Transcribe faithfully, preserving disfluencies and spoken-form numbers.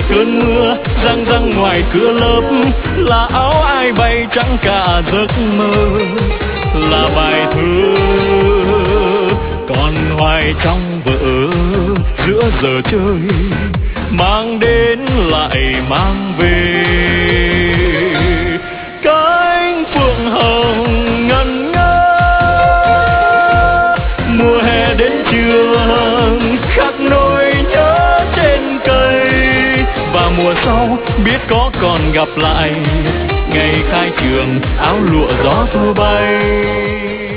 cơn mưa răng răng ngoài cửa lớp, là áo ai bay trắng cả giấc mơ, là bài thơ còn hoài trong vở giữa giờ chơi, mang đến lại mang về. Cánh phượng hồng ngân ngơ, mùa hè đến trường khắc nỗi nhớ trên cây, và mùa sau biết có còn gặp lại, ngày khai trường áo lụa gió thu bay.